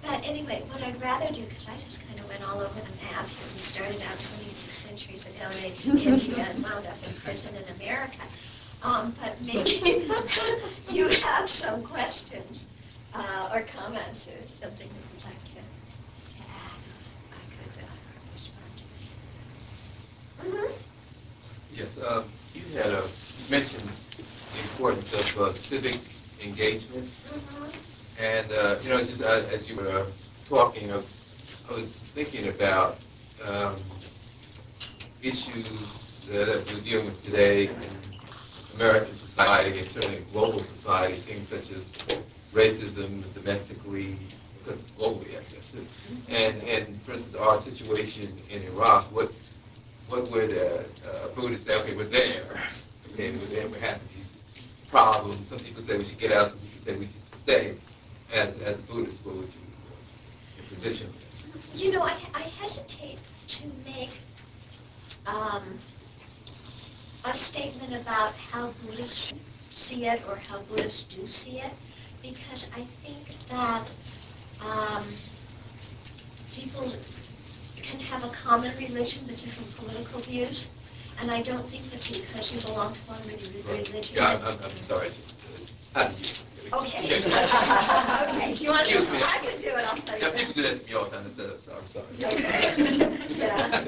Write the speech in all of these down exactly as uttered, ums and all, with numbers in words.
but anyway, what I'd rather do, because I just kind of went all over the map here. We started out twenty-six centuries ago in ancient India and wound up in prison in America. Um, but maybe you have some questions uh, or comments or something that you'd like to, to add. I could uh, respond. Mm-hmm. Yes, um, you had uh, mentioned the importance of uh, civic engagement. Mm-hmm. And, uh, you know, it's just, uh, as you were uh, talking, I was, I was thinking about um, issues uh, that we're dealing with today in American society and certainly global society, things such as racism domestically, because globally, I guess. And, and for instance, our situation in Iraq, what what would a, a Buddhist say? Okay, we're there. Okay, we're there. We're having these problems. Some people say we should get out. Some people say we should stay. As as a Buddhist, what would you uh, your position? You know, I, I hesitate to make um, a statement about how Buddhists see it or how Buddhists do see it, because I think that um, people can have a common religion but different political views, and I don't think that because you belong to one religion... Yeah, I'm, I'm, I'm sorry. How do you... Okay. Okay. You want to do it? I can do it. I'll tell you. Yeah, people do that to me all the time. Instead of, so I'm sorry. Okay. Yeah.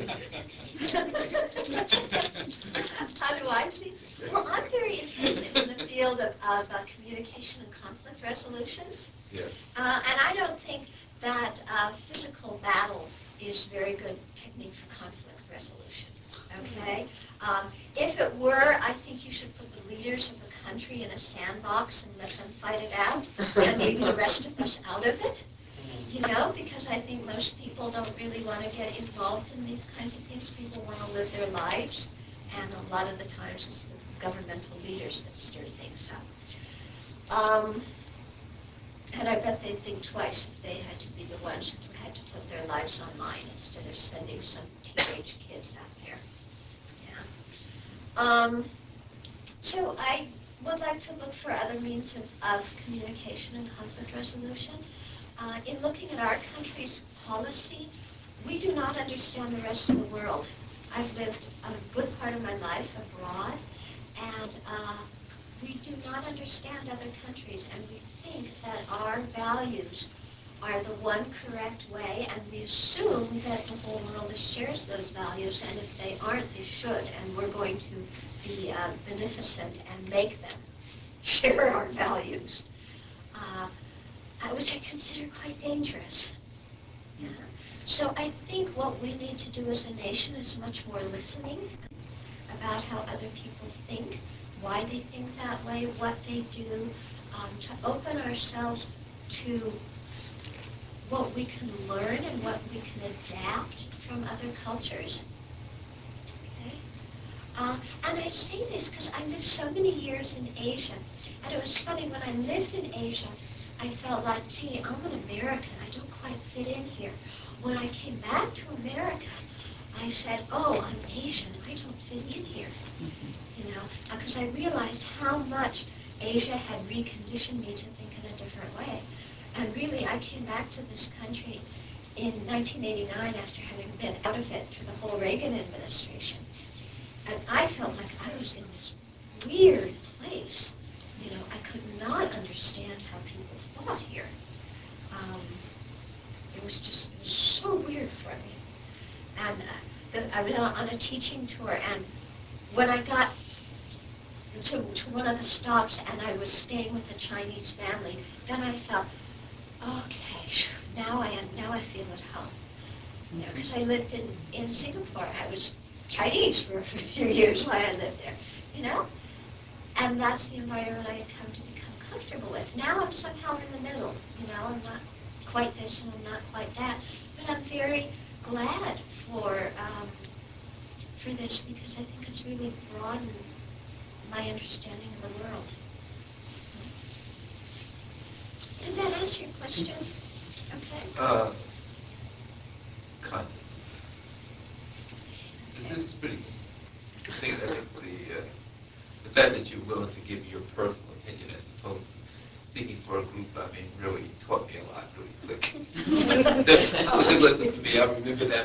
How do I see? Well, I'm very interested in the field of, of uh, communication and conflict resolution. Yeah. Uh, and I don't think that uh, physical battle is very good technique for conflict resolution. Okay? Um, if it were, I think you should put the leaders of the country in a sandbox and let them fight it out and leave the rest of us out of it. You know, because I think most people don't really want to get involved in these kinds of things. People want to live their lives, and a lot of the times it's the governmental leaders that stir things up. Um, and I bet they'd think twice if they had to be the ones who had to put their lives on line instead of sending some teenage kids out there. Yeah. Um, so I would like to look for other means of, of communication and conflict resolution. Uh, in looking at our country's policy, we do not understand the rest of the world. I've lived a good part of my life abroad, and uh, we do not understand other countries, and we think that our values are the one correct way, and we assume that the whole world shares those values, and if they aren't, they should, and we're going to be uh, beneficent and make them share our values. Uh, Uh, which I consider quite dangerous. Yeah. So I think what we need to do as a nation is much more listening about how other people think, why they think that way, what they do, um, to open ourselves to what we can learn and what we can adapt from other cultures. Okay? Uh, and I say this because I lived so many years in Asia, and it was funny, when I lived in Asia, I felt like, gee, I'm an American. I don't quite fit in here. When I came back to America, I said, oh, I'm Asian. I don't fit in here. You know, because I realized how much Asia had reconditioned me to think in a different way. And really, I came back to this country in nineteen eighty-nine after having been out of it for the whole Reagan administration. And I felt like I was in this weird place. You know, I could not understand how people thought here. Um, it was just, it was so weird for me. And uh, the, I was on a teaching tour, and when I got to, to one of the stops and I was staying with a Chinese family, then I felt, okay, now I am, now I feel at home. You know, because I lived in, in Singapore. I was Chinese for a few years while I lived there, you know? And that's the environment I had come to become comfortable with. Now I'm somehow in the middle, you know, I'm not quite this and I'm not quite that. But I'm very glad for um, for this, because I think it's really broadened my understanding of the world. Did that answer your question? Okay. Uh, kind of. This is pretty good. I think, I think the, uh, the fact that you're willing to give your personal opinion as opposed to speaking for a group, I mean, really taught me a lot really quick. Definitely wasn't for me. I remember that.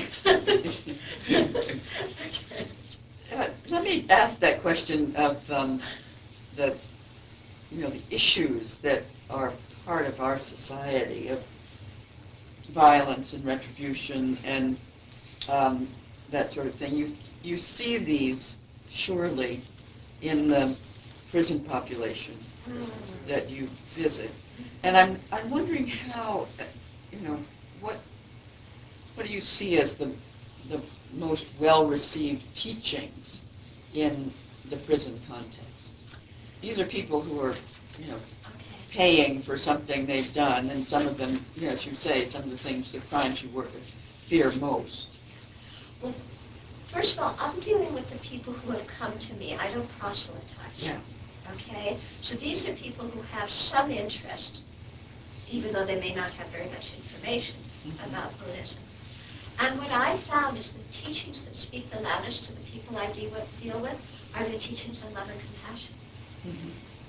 uh, let me ask that question of um, the, you know, the issues that are part of our society of violence and retribution and um, that sort of thing. You you see these surely in the prison population that you visit, and I'm I'm wondering how, you know, what what do you see as the the most well-received teachings in the prison context? These are people who are, you know, paying for something they've done, and some of them, you know, as you say, some of the things, the crimes you work with, fear most. Well, first of all, I'm dealing with the people who have come to me. I don't proselytize. Yeah. Okay? So these are people who have some interest, even though they may not have very much information mm-hmm. about Buddhism. And what I found is the teachings that speak the loudest to the people I deal with, deal with are the teachings on love and compassion. Mm-hmm.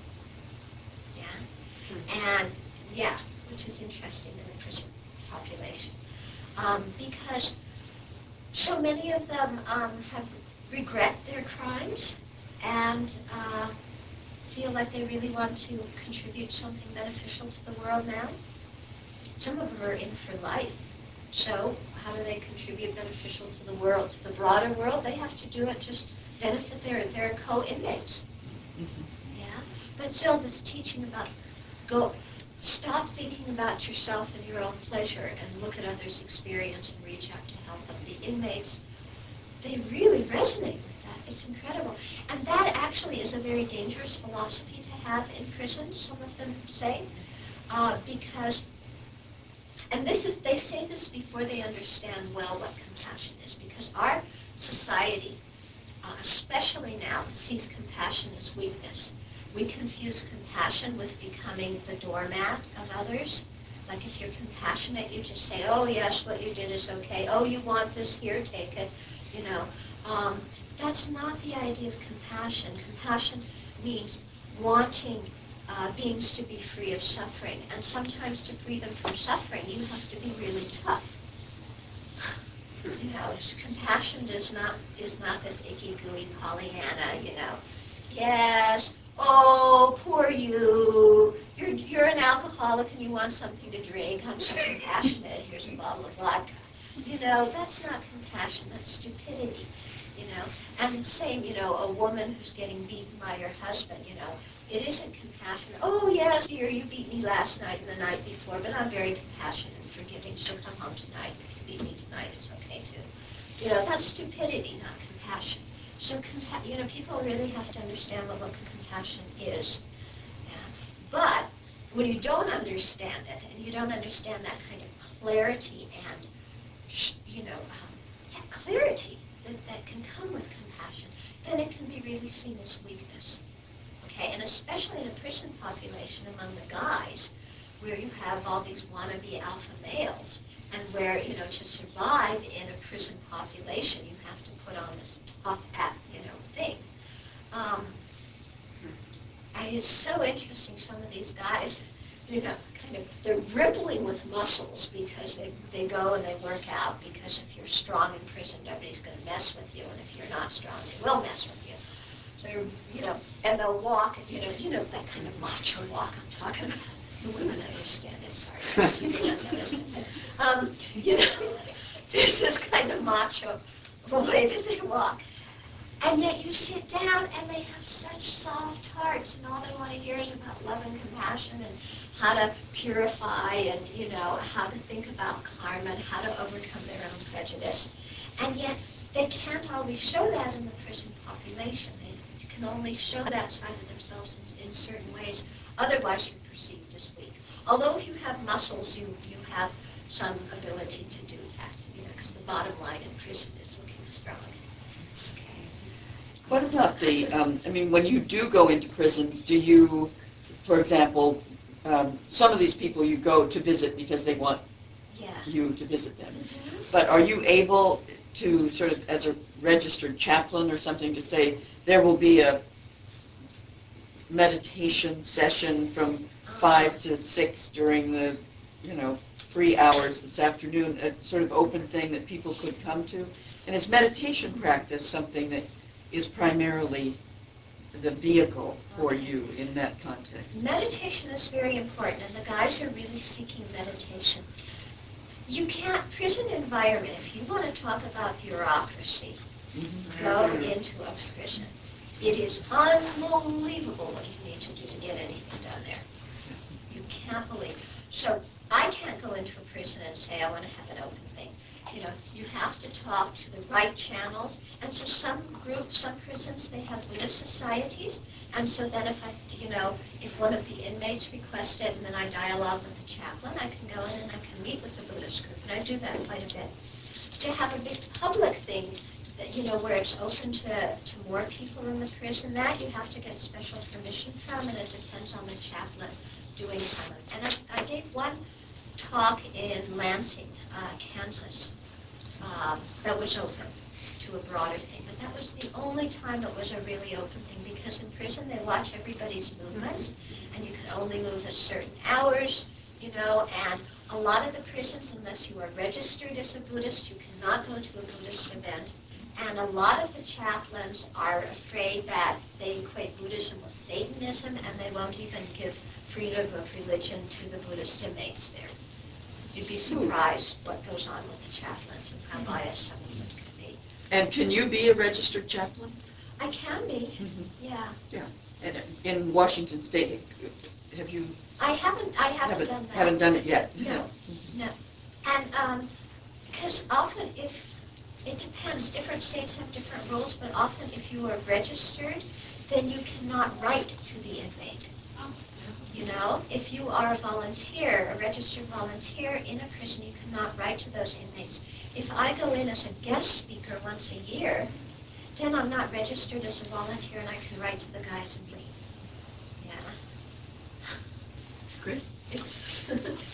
Yeah? And, yeah, which is interesting in the prison population. Um, because so many of them um, have regret their crimes and uh, feel like they really want to contribute something beneficial to the world now. Some of them are in for life. So how do they contribute beneficial to the world, to the broader world? They have to do it just benefit their, their co-inmates. Mm-hmm. Yeah? But still this teaching about go, stop thinking about yourself and your own pleasure and look at others' experience and reach out to help them. The inmates, they really resonate with that. It's incredible. And that actually is a very dangerous philosophy to have in prison, some of them say, uh, because, and this is, they say this before they understand well what compassion is, because our society, uh, especially now, sees compassion as weakness. We confuse compassion with becoming the doormat of others. Like if you're compassionate, you just say, oh yes, what you did is okay. Oh, you want this, here, take it. You know, um, that's not the idea of compassion. Compassion means wanting uh, beings to be free of suffering. And sometimes to free them from suffering, you have to be really tough. You know, compassion does not is not this icky, gooey Pollyanna, you know. Yes, oh, poor you. You're you're an alcoholic and you want something to drink. I'm so compassionate. Here's a bottle of vodka. You know, that's not compassion. That's stupidity. You know, and the same, you know, a woman who's getting beaten by her husband. You know, it isn't compassionate. Oh yes, dear, you beat me last night and the night before, but I'm very compassionate and forgiving. She'll come home tonight. If you beat me tonight, it's okay too. You know, that's stupidity, not compassion. So, compa- you know, people really have to understand what, what compassion is. Yeah. But when you don't understand it, and you don't understand that kind of clarity and, you know, um, yeah, clarity that, that can come with compassion, then it can be really seen as weakness. Okay, and especially in a prison population among the guys, where you have all these wannabe alpha males, and where, you know, to survive in a prison population, you have to put on this tough act, you know, thing. Um, and it's so interesting, some of these guys, you know, kind of, they're rippling with muscles because they, they go and they work out, because if you're strong in prison, nobody's going to mess with you, and if you're not strong, they will mess with you. So, you know, and they'll walk, you know, you know, that kind of macho walk I'm talking about. The women understand it, sorry. um, you know, there's this kind of macho way that they walk. And yet you sit down and they have such soft hearts, and all they want to hear is about love and compassion and how to purify and, you know, how to think about karma and how to overcome their own prejudice. And yet they can't always show that in the prison population. They can only show that side of themselves in, in certain ways. Otherwise you're perceived as weak. Although if you have muscles, you, you have some ability to do that, you know, because the bottom line in prison is looking strong. What about the, um, I mean, when you do go into prisons, do you, for example, um, some of these people you go to visit because they want yeah. you to visit them, Mm-hmm. but are you able to sort of, as a registered chaplain or something, to say there will be a meditation session from five to six during the, you know, three hours this afternoon, a sort of open thing that people could come to? And is meditation practice something that is primarily the vehicle for you in that context? Meditation is very important, and the guys are really seeking meditation. You can't, prison environment, if you want to talk about bureaucracy, Mm-hmm. go into a prison. It is unbelievable what you need to do to get anything done there. You can't believe. So I can't go into a prison and say, I want to have an open thing. You know, you have to talk to the right channels. And so some groups, some prisons, they have Buddhist societies. And so then if I, you know, if one of the inmates requests it and then I dialogue with the chaplain, I can go in and I can meet with the Buddhist group. And I do that quite a bit. To have a big public thing, that, you know, where it's open to, to more people in the prison, that you have to get special permission from, and it depends on the chaplain doing some of it. And I, I gave one talk in Lansing, uh, Kansas, um, that was open to a broader thing. But that was the only time it was a really open thing, because in prison they watch everybody's movements, and you can only move at certain hours, you know, and a lot of the prisons, unless you are registered as a Buddhist, you cannot go to a Buddhist event. And a lot of the chaplains are afraid that they equate Buddhism with Satanism, and they won't even give freedom of religion to the Buddhist inmates there. You'd be surprised what goes on with the chaplains and how biased some of them can be. And can you be a registered chaplain? I can be, Mm-hmm. yeah. Yeah. And in Washington State, have you? I haven't. I haven't, haven't done that. Haven't done it yet. No, no. And because um, often, if it depends, different states have different rules. But often, if you are registered, then you cannot write to the inmate. You know, if you are a volunteer, a registered volunteer in a prison, you cannot write to those inmates. If I go in as a guest speaker once a year, then I'm not registered as a volunteer, and I can write to the guys and leave. Yeah. Chris? It's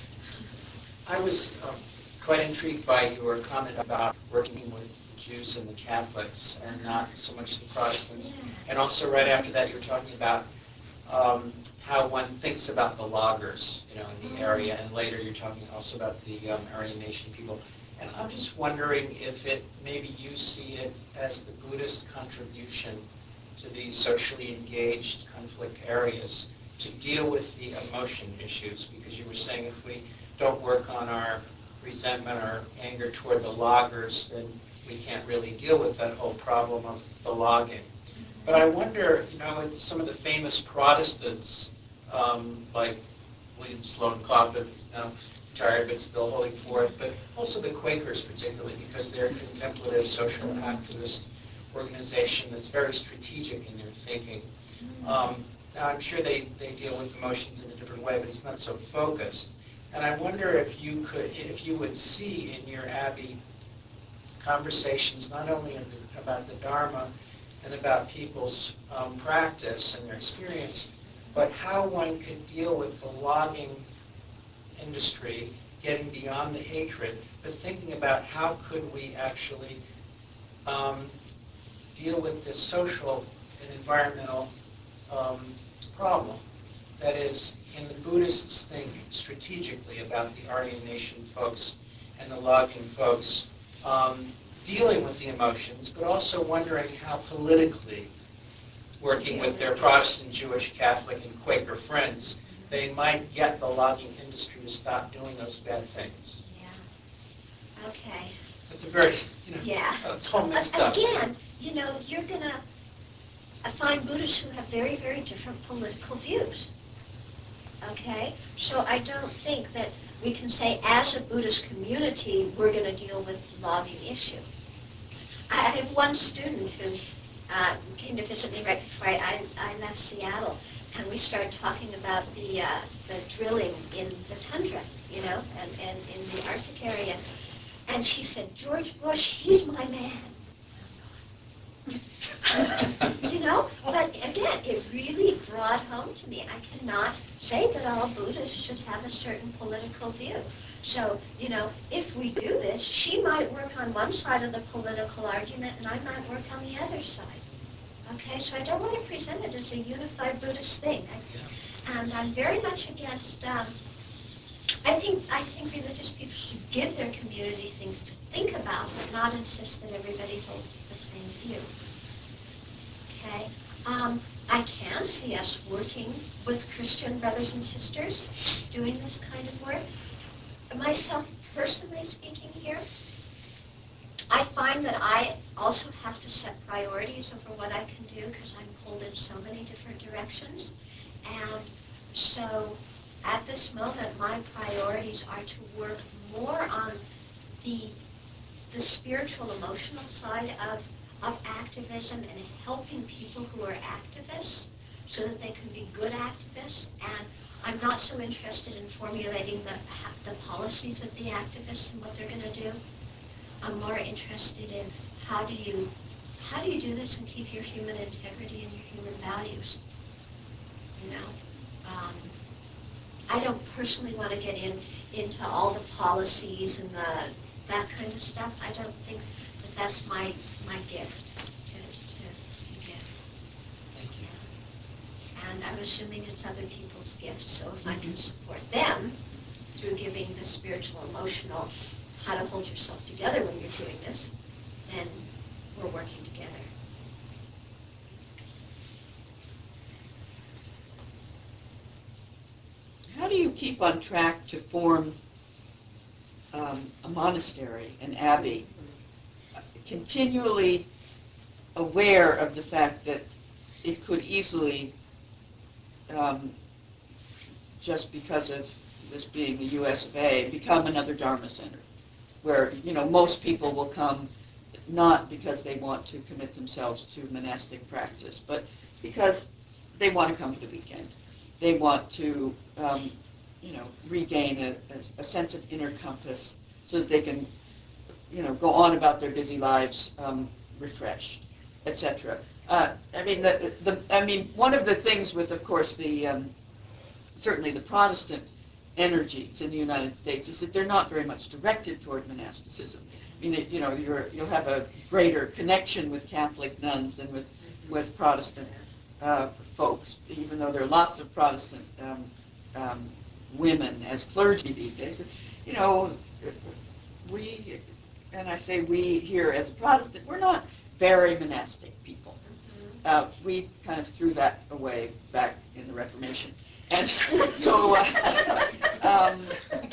I was um, quite intrigued by your comment about working with the Jews and the Catholics and not so much the Protestants. Yeah. And also right after that you were talking about um, how one thinks about the loggers, you know, in the area, and later you're talking also about the um, Aryan Nation people. And I'm just wondering if it, maybe you see it as the Buddhist contribution to these socially engaged conflict areas to deal with the emotion issues, because you were saying if we don't work on our resentment or anger toward the loggers, then we can't really deal with that whole problem of the logging. But I wonder, you know, with some of the famous Protestants, um, like William Sloane Coffin, who's now retired but still holding forth, but also the Quakers particularly, because they're a contemplative social activist organization that's very strategic in their thinking. Um, now, I'm sure they, they deal with emotions in a different way, but it's not so focused. And I wonder if you could, if you would see in your Abbey conversations not only in the, about the Dharma and about people's um, practice and their experience, but how one could deal with the logging industry, getting beyond the hatred, but thinking about how could we actually um, deal with this social and environmental um, problem. That is, can the Buddhists think strategically about the Aryan Nation folks and the logging folks um, dealing with the emotions, but also wondering how politically, working with their Protestant, Jewish, Catholic, and Quaker friends, they might get the logging industry to stop doing those bad things. Yeah. Okay. It's a very, you know, Yeah. it's all mixed up. Again, you know, you're going to find Buddhists who have very, very different political views. Okay? So I don't think that we can say, as a Buddhist community, we're going to deal with the logging issue. I have one student who uh, came to visit me right before I, I, I left Seattle, and we started talking about the uh, the drilling in the tundra, you know, and, and in the Arctic area. And she said, George Bush, he's my man. You know, but again, it really brought home to me. I cannot say that all Buddhists should have a certain political view. So, you know, if we do this, she might work on one side of the political argument and I might work on the other side. Okay, so I don't want to present it as a unified Buddhist thing. I, and I'm very much against, um, I think I think religious people should give their community things to think about, but not insist that everybody hold the same view. Okay? Um, I can see us working with Christian brothers and sisters doing this kind of work. Myself, personally speaking here, I find that I also have to set priorities over what I can do because I'm pulled in so many different directions. And so at this moment, my priorities are to work more on the the spiritual, emotional side of, of activism and helping people who are activists so that they can be good activists. And I'm not so interested in formulating the, the policies of the activists and what they're going to do. I'm more interested in how do you how do you do this and keep your human integrity and your human values. You know, um, I don't personally want to get in into all the policies and the that kind of stuff. I don't think that that's my my gift to to, to give. Thank you. And I'm assuming it's other people's gifts. So if I can support them through giving the spiritual, emotional, how to hold yourself together when you're doing this, then we're working together. How do you keep on track to form um, a monastery, an abbey, continually aware of the fact that it could easily, um, just because of this being the U S of A, become another Dharma center, where, you know, most people will come not because they want to commit themselves to monastic practice, but because they want to come for the weekend. They want to, um, you know, regain a, a, a sense of inner compass so that they can, you know, go on about their busy lives um, refreshed, et cetera. Uh, I mean, the, the, I mean, one of the things with, of course, the um, certainly the Protestant energies in the United States is that they're not very much directed toward monasticism. I mean, it, you know, you're, you'll have a greater connection with Catholic nuns than with, with Protestant uh, folks, even though there are lots of Protestant um, um, women as clergy these days. But, you know, we, and I say we here as a Protestant, we're not very monastic people. Uh, we kind of threw that away back in the Reformation. And so, uh, um,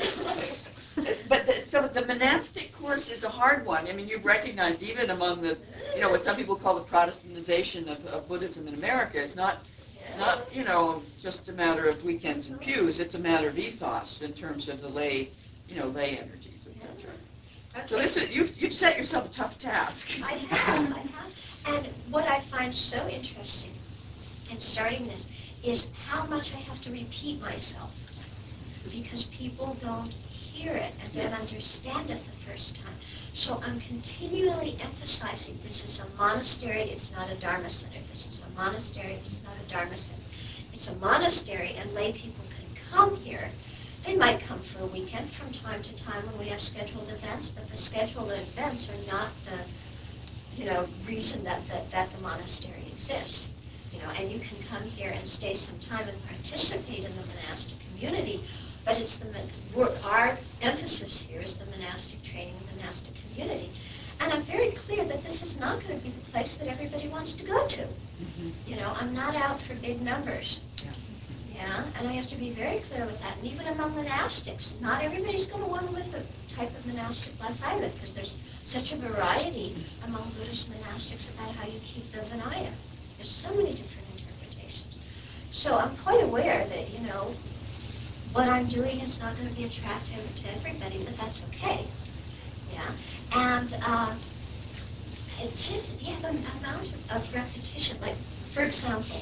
but the, so the monastic course is a hard one. I mean, you've recognized even among the, you know, what some people call the Protestantization of, of Buddhism in America is not, not, you know, just a matter of weekends and pews. It's a matter of ethos in terms of the lay, you know, lay energies, et cetera. Okay. So this is, you've, you've set yourself a tough task. I have, I have. And what I find so interesting in starting this is how much I have to repeat myself because people don't hear it and don't yes. understand it the first time. So I'm continually emphasizing this is a monastery, it's not a Dharma center. This is a monastery, it's not a Dharma center. It's a monastery and lay people can come here. They might come for a weekend from time to time when we have scheduled events, but the scheduled events are not the, you know, reason that, that, that the monastery exists. You know, and you can come here and stay some time and participate in the monastic community, but it's the we're, our emphasis here is the monastic training and monastic community. And I'm very clear that this is not going to be the place that everybody wants to go to. Mm-hmm. You know, I'm not out for big numbers. Yeah. Yeah, and I have to be very clear with that. And even among monastics, not everybody's going to want to live the type of monastic life I live, because there's such a variety among Buddhist monastics about how you keep the Vinaya. There's so many different interpretations. So I'm quite aware that, you know, what I'm doing is not going to be attractive to everybody, but that's okay. Yeah, and uh, it just, yeah, the amount of, of repetition. Like, for example,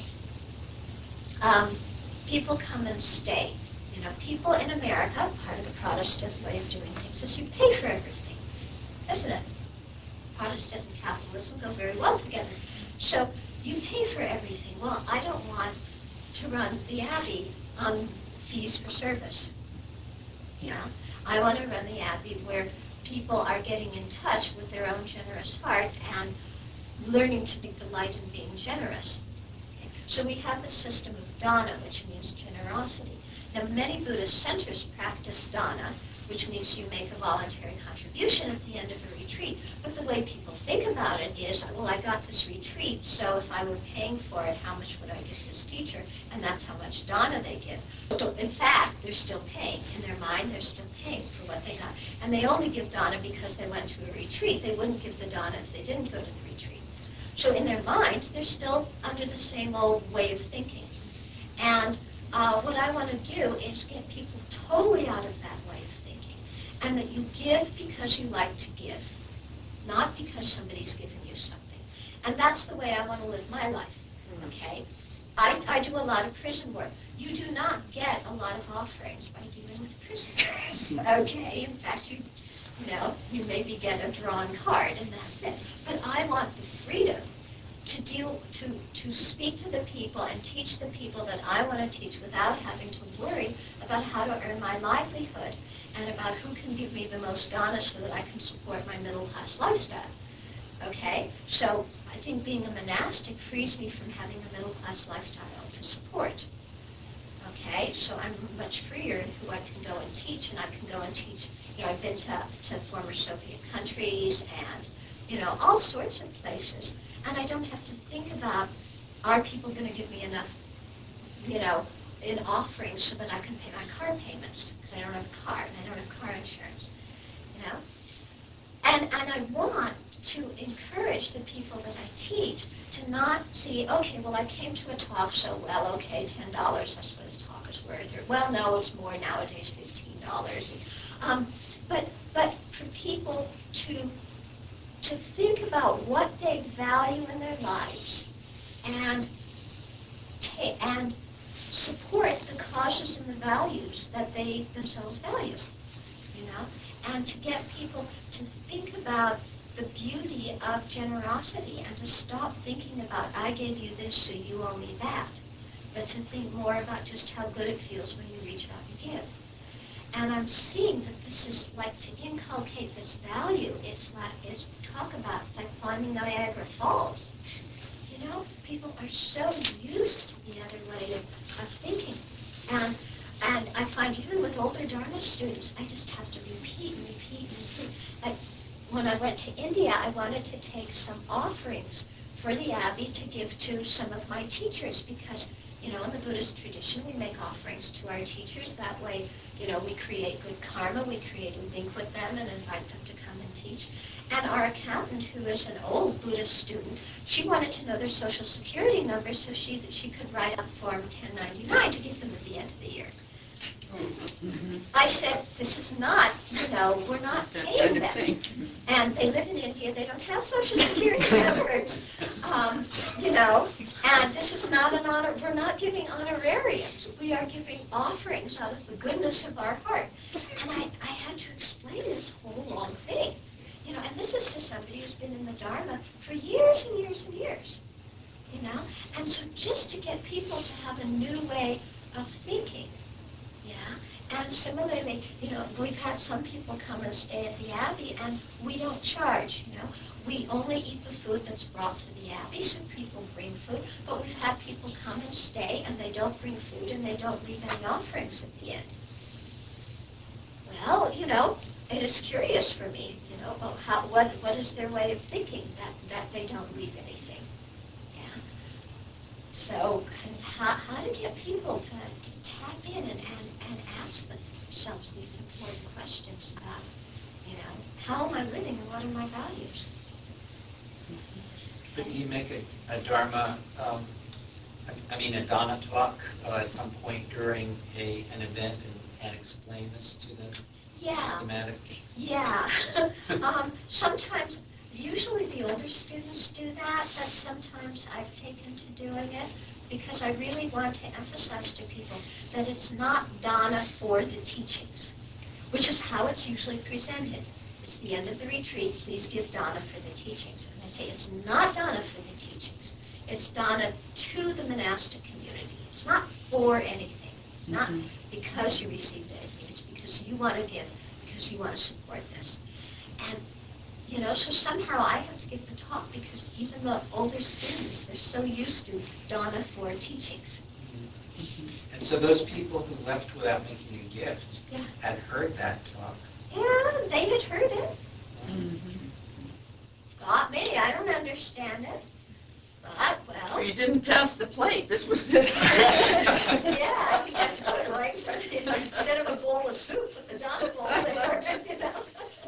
um, people come and stay. You know, people in America, part of the Protestant way of doing things is you pay for everything, isn't it? Protestant and capitalism go very well together. So you pay for everything. Well, I don't want to run the Abbey on fees for service. Yeah, I want to run the Abbey where people are getting in touch with their own generous heart and learning to take delight in being generous. Okay? So we have the system of dana, which means generosity. Now, many Buddhist centers practice dana, which means you make a voluntary contribution at the end of a retreat. But the way people think about it is, well, I got this retreat, so if I were paying for it, how much would I give this teacher? And that's how much dana they give. So in fact, they're still paying. In their mind, they're still paying for what they got. And they only give dana because they went to a retreat. They wouldn't give the dana if they didn't go to the retreat. So in their minds, they're still under the same old way of thinking. And uh, what I want to do is get people totally out of that way of thinking, and that you give because you like to give, not because somebody's given you something. And that's the way I want to live my life, okay? I, I do a lot of prison work. You do not get a lot of offerings by dealing with prisoners, okay? In fact, you, you know, you maybe get a drawn card, and that's it. But I want the freedom to deal, to, to speak to the people and teach the people that I want to teach without having to worry about how to earn my livelihood and about who can give me the most dana so that I can support my middle-class lifestyle. Okay? So I think being a monastic frees me from having a middle-class lifestyle to support. Okay? So I'm much freer in who I can go and teach, and I can go and teach. You know, I've been to, to former Soviet countries and, you know, all sorts of places. And I don't have to think about, are people going to give me enough, you know, in offerings so that I can pay my car payments, because I don't have a car, and I don't have car insurance, you know? And, and I want to encourage the people that I teach to not see, okay, well, I came to a talk show, well, okay, ten dollars, that's what this talk is worth, or, well, no, it's more nowadays, fifteen dollars. Um, but, but for people to to think about what they value in their lives and ta- and support the causes and the values that they themselves value, you know, and to get people to think about the beauty of generosity and to stop thinking about, I gave you this, so you owe me that, but to think more about just how good it feels when you reach out and give. And I'm seeing that this is like to inculcate this value. It's like, it's talk about, it's like climbing Niagara Falls. You know, people are so used to the other way of, of thinking. And and I find even with older Dharma students, I just have to repeat and repeat and repeat. Like when I went to India, I wanted to take some offerings for the Abbey to give to some of my teachers because, you know, in the Buddhist tradition, we make offerings to our teachers. That way, you know, we create good karma. We create a link with them and invite them to come and teach. And our accountant, who is an old Buddhist student, she wanted to know their social security numbers so she that she could write out Form ten ninety-nine to give them at the end of the year. Mm-hmm. I said, this is not, you know, we're not paying them. And they live in India, they don't have social security numbers, um, you know, and this is not an honor, we're not giving honorariums, we are giving offerings out of the goodness of our heart. And I, I had to explain this whole long thing, you know, and this is to somebody who's been in the Dharma for years and years and years, you know, and so just to get people to have a new way of thinking. Yeah, and similarly, you know, we've had some people come and stay at the Abbey, and we don't charge, you know. We only eat the food that's brought to the Abbey, so people bring food, but we've had people come and stay, and they don't bring food, and they don't leave any offerings at the end. Well, you know, it is curious for me, you know, oh, how, what, what is their way of thinking that, that they don't leave anything? So kind of how, how to get people to, to tap in and, and, and ask themselves these important questions about, you know, how am I living and what are my values? But do you make a, a Dharma, um, I, I mean a Dana talk uh, at some point during a an event and, and explain this to them? Yeah. Systematic? Yeah. um, sometimes... Usually the older students do that, but sometimes I've taken to doing it because I really want to emphasize to people that it's not dana for the teachings, which is how it's usually presented. It's the end of the retreat, please give dana for the teachings. And I say it's not dana for the teachings. It's dana to the monastic community. It's not for anything. It's not mm-hmm. because you received anything. It's because you want to give, because you want to support this. And You know, so somehow I have to give the talk because even the older students, they're so used to Donna Ford teachings. Mm-hmm. And so those people who left without making a gift Yeah. had heard that talk. Yeah, they had heard it. Mm-hmm. Got me. I don't understand it. But, well. So you didn't pass the plate. This was the... Yeah, you have to put it right in front of you. Instead of a bowl of soup, put the Donna bowl there, you know.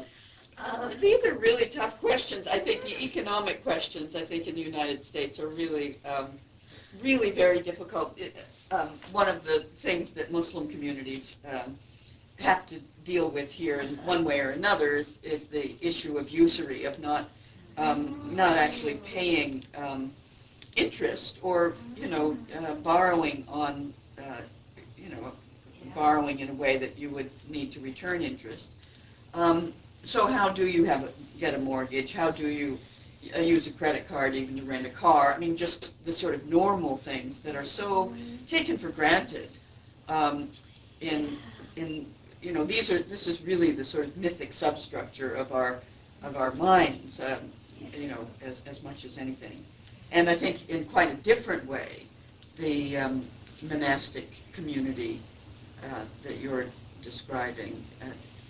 Um, These are really tough questions. I think the economic questions, I think, in the United States are really, um, really very difficult. It, um, one of the things that Muslim communities um, have to deal with here in one way or another is, is the issue of usury, of not um, not actually paying um, interest or, you know, uh, borrowing on, uh, you know, borrowing in a way that you would need to return interest. Um, so how do you have a, get a mortgage? How do you uh, use a credit card even to rent a car? I mean, just the sort of normal things that are so taken for granted. Um, in in you know, these are this is really the sort of mythic substructure of our of our minds. Um, you know, as as much as anything. And I think in quite a different way, the um, monastic community uh, that you're describing uh,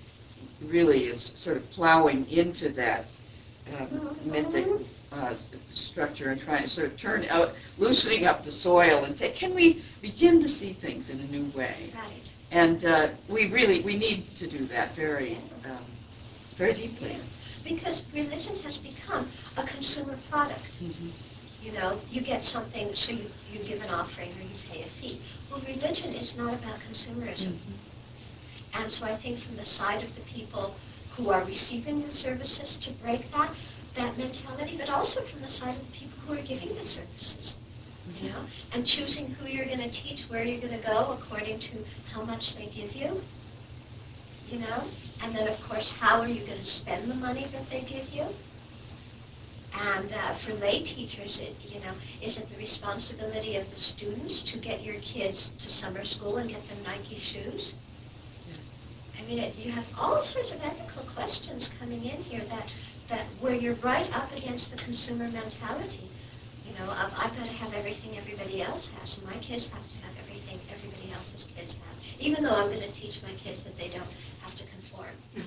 really is sort of plowing into that um, mythic uh, structure and trying to sort of turn out, loosening up the soil and say, can we begin to see things in a new way? Right. And uh, we really, we need to do that very, um, very deeply. Because religion has become a consumer product. Mm-hmm. You know, you get something, so you, you give an offering or you pay a fee. Well, religion is not about consumerism. Mm-hmm. And so I think from the side of the people who are receiving the services to break that, that mentality, but also from the side of the people who are giving the services, Mm-hmm. you know, and choosing who you're going to teach, where you're going to go according to how much they give you, you know, and then of course, how are you going to spend the money that they give you? And uh, for lay teachers, it, you know, is it the responsibility of the students to get your kids to summer school and get them Nike shoes? I mean, it, you have all sorts of ethical questions coming in here that, that where you're right up against the consumer mentality. You know, of, I've got to have everything everybody else has, and my kids have to have everything everybody else's kids have, even though I'm going to teach my kids that they don't have to conform.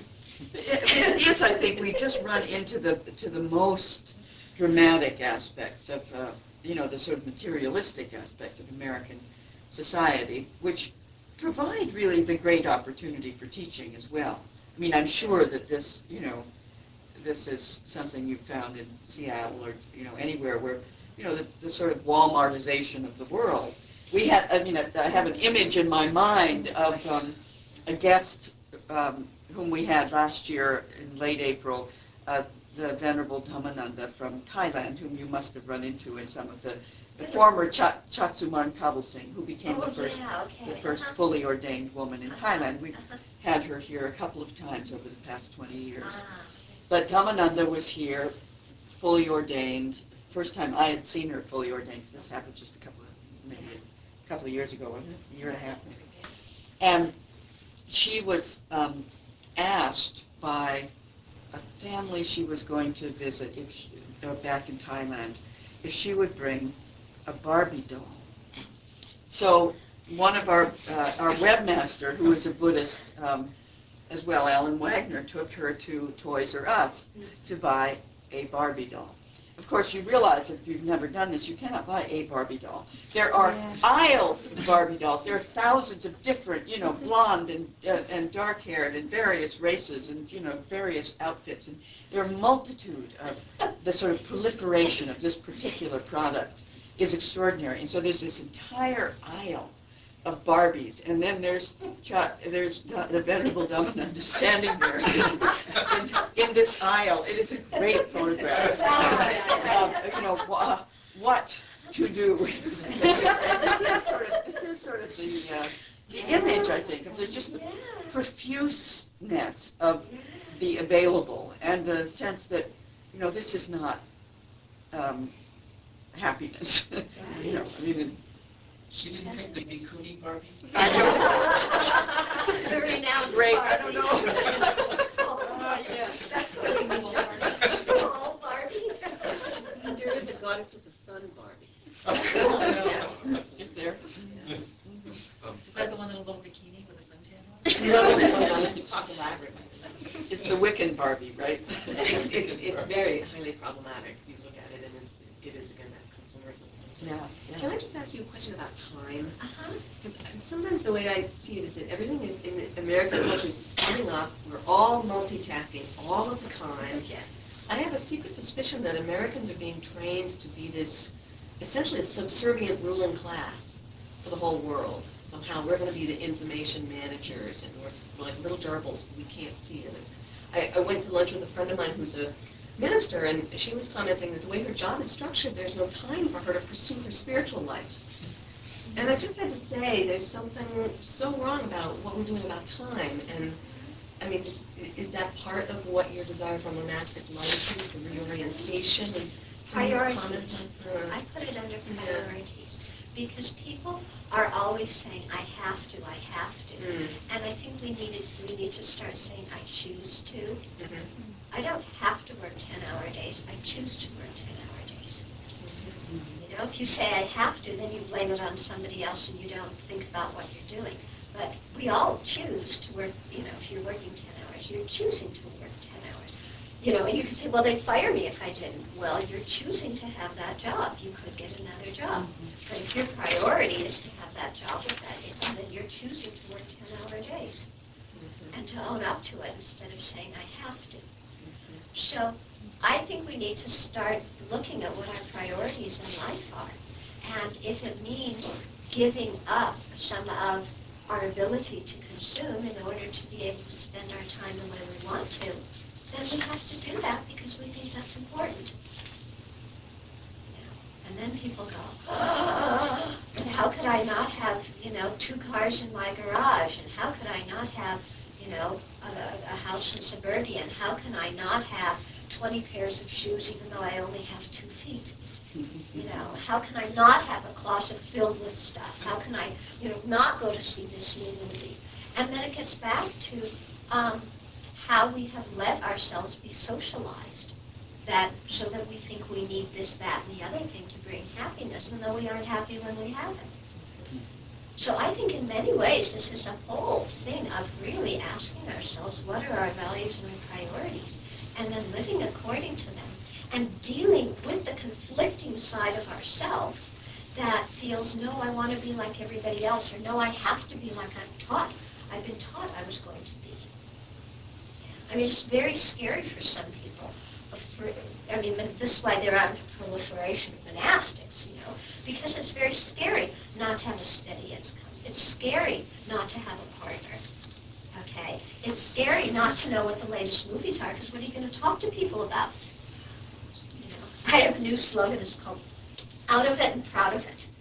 It is, I think, we just run into the to the most dramatic aspects of, uh, you know, the sort of materialistic aspects of American society, which provide really the great opportunity for teaching as well. I mean, I'm sure that this, you know, this is something you've found in Seattle or, you know, anywhere where, you know, the, the sort of Walmartization of the world. We had, I mean, I have an image in my mind of um, a guest um, whom we had last year in late April, uh, the Venerable Dhammananda from Thailand, whom you must have run into in some of the, the former Chat, Chatsuman Kabul Singh, who became oh, the first, yeah, okay. the first uh-huh. fully ordained woman in Uh-huh. Thailand. We've uh-huh. had her here a couple of times over the past twenty years. Ah. But Dhammananda was here, fully ordained. First time I had seen her fully ordained, because this happened just a couple of, maybe a couple of years ago, wasn't it? A year and a half, maybe. And she was um, asked by a family she was going to visit if she, uh, back in Thailand, if she would bring a Barbie doll. So one of our uh, our webmaster, who is a Buddhist um, as well, Alan Wagner, took her to Toys R Us to buy a Barbie doll. Of course, you realize that if you've never done this, you cannot buy a Barbie doll. There are yeah. aisles of Barbie dolls. There are thousands of different, you know, blonde and uh, and dark-haired and various races and, you know, various outfits. And there are a multitude of the sort of proliferation of this particular product is extraordinary. And so there's this entire aisle of Barbies, and then there's Ch- there's the Venerable Dhammananda standing there in, in this aisle. It is a great photograph. Um, you know wh- what to do. this is sort of this is sort of the uh, the image, I think, of the just the profuseness of the available and the sense that, you know, this is not um, happiness. You know, I mean. It, She didn't think the Bikuni Barbie? I know. The renounced Great, Barbie. I don't know. Oh, uh, yes. That's really cool. Goddess of the Sun Barbie. Yes. Is there? Yeah. Um, Is that the one in a little bikini with a suntan on? No, no, no, no, this is just elaborate. It's the Wiccan Barbie, right? It's, it's, it's very highly problematic. You look at it, and it's, it is, again, that consumerism. Yeah, yeah. Can I just ask you a question about time? Uh-huh. Because sometimes the way I see it is that everything is in the American culture is speeding up. We're all multitasking all of the time. Yeah. I have a secret suspicion that Americans are being trained to be this, essentially a subservient ruling class for the whole world. Somehow we're going to be the information managers, and we're, we're like little gerbils, but we can't see it. I, I went to lunch with a friend of mine who's a minister, and she was commenting that the way her job is structured, there's no time for her to pursue her spiritual life. And I just had to say, there's something so wrong about what we're doing about time. And I mean, is that part of what your desire for monastic life is, the reorientation? And Priorities. Uh, I put it under priorities because people are always saying, "I have to, I have to," Mm. and I think we need to, we need to start saying, "I choose to." Mm-hmm. I don't have to work ten-hour days. I choose to work ten-hour days. You know, if you say I have to, then you blame it on somebody else and you don't think about what you're doing. But we all choose to work, you know, if you're working ten hours, you're choosing to work ten hours. You know, and you could say, well, they'd fire me if I didn't. Well, you're choosing to have that job. You could get another job. But if your priority is to have that job with that income, then you're choosing to work ten-hour days and to own up to it instead of saying I have to. So I think we need to start looking at what our priorities in life are. And if it means giving up some of our ability to consume in order to be able to spend our time the way we want to, then we have to do that because we think that's important. You know, and then people go, oh, and how could I not have, you know, two cars in my garage? And how could I not have, you know, a, a house in suburbia? And how can I not have twenty pairs of shoes even though I only have two feet? You know, how can I not have a closet filled with stuff? How can I, you know, not go to see this new movie? And then it gets back to um, how we have let ourselves be socialized, that so that we think we need this, that, and the other thing to bring happiness, even though we aren't happy when we have it. So I think in many ways this is a whole thing of really asking ourselves what are our values and our priorities, and then living according to them, and dealing with the conflicting side of ourself that feels, no, I want to be like everybody else, or no, I have to be like I'm taught. I've been taught I was going to be. I mean, it's very scary for some people. For, I mean, this is why there aren't a proliferation of monastics, you know, because it's very scary not to have a steady income. It's scary not to have a partner. Okay? It's scary not to know what the latest movies are, because what are you going to talk to people about? You know, I have a new slogan. It's called "Out of It and Proud of It."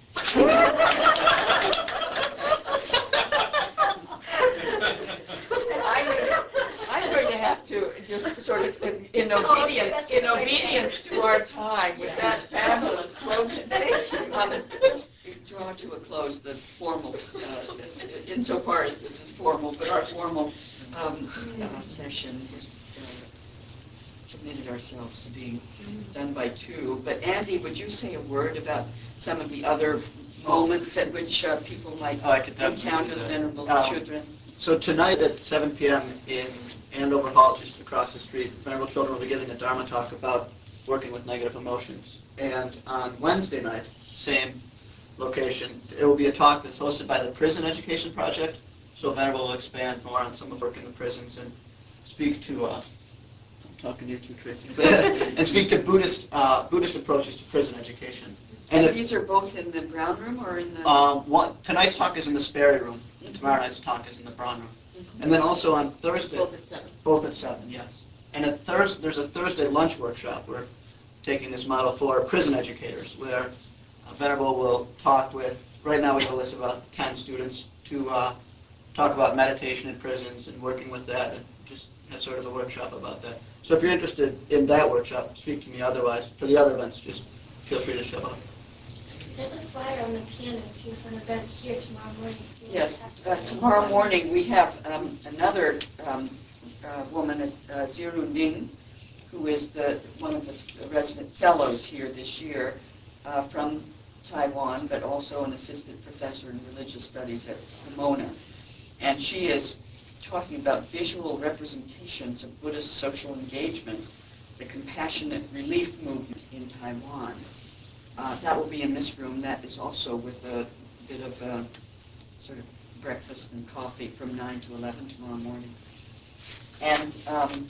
I'm going, to, I'm going to have to just sort of, in, in obedience, in obedience to our time, with that fabulous slogan, um, just draw to a close the formal, uh, insofar as this is formal, but our formal um, uh, session is uh, committed ourselves to being done by two. But Andy, would you say a word about some of the other moments at which uh, people might Oh, I could definitely encounter do the that. venerable Um, children? So tonight at seven p.m. in Andover Hall, just across the street, Venerable Children will be giving a Dharma talk about working with negative emotions. And on Wednesday night, same location, it will be a talk that's hosted by the Prison Education Project. So Venerable will expand more on some of the work in the prisons and speak to, uh, I'm talking to you too, Tracy, and speak to Buddhist uh, Buddhist approaches to prison education. And, And if, these are both in the Brown Room or in the... um, one, tonight's talk is in the Sperry Room, and tomorrow night's talk is in the Brown Room. Mhm. And then also on Thursday... Both at seven. Both at seven, yes. And at Thurs there's a Thursday lunch workshop. We're taking this model for prison educators, where uh, Venerable will talk with, right now we have a list of about ten students, to uh, talk about meditation in prisons and working with that, and just have sort of a workshop about that. So if you're interested in that workshop, speak to me. Otherwise, for the other events, just feel free to show up. There's a flyer on the piano, too, for an event here tomorrow morning. Yes, uh, tomorrow morning we have um, another um, uh, woman, uh, Ziru Ning, who is the one of the resident fellows here this year uh, from Taiwan, but also an assistant professor in religious studies at Pomona. And she is talking about visual representations of Buddhist social engagement, the compassionate relief movement in Taiwan. Uh, that will be in this room. That is also with a bit of a sort of breakfast and coffee from nine to eleven tomorrow morning. And um,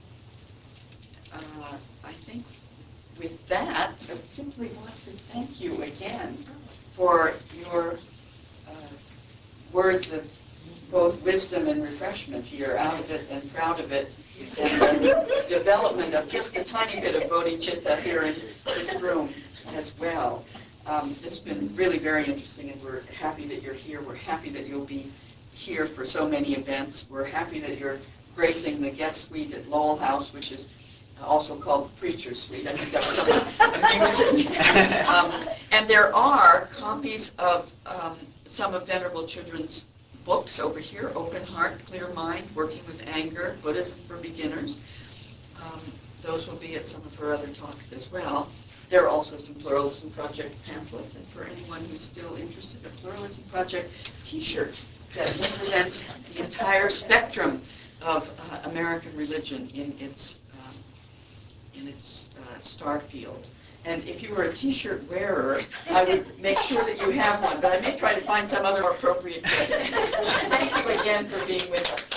uh, I think with that, I would simply want to thank you again for your uh, words of both wisdom and refreshment here, out of it and proud of it, and the development of just a tiny bit of bodhicitta here in this room as well. Um, this has been really very interesting, and we're happy that you're here. We're happy that you'll be here for so many events. We're happy that you're gracing the guest suite at Lowell House, which is also called the Preacher's Suite. I think that's something amusing. um, and there are copies of um, some of Venerable Chödrön's books over here, Open Heart, Clear Mind, Working with Anger, Buddhism for Beginners. Um, those will be at some of her other talks as well. There are also some Pluralism Project pamphlets, and for anyone who's still interested, a Pluralism Project t-shirt that represents the entire spectrum of uh, American religion in its um, in its uh, star field. And if you were a t-shirt wearer, I would make sure that you have one, but I may try to find some other appropriate gift. Thank you again for being with us.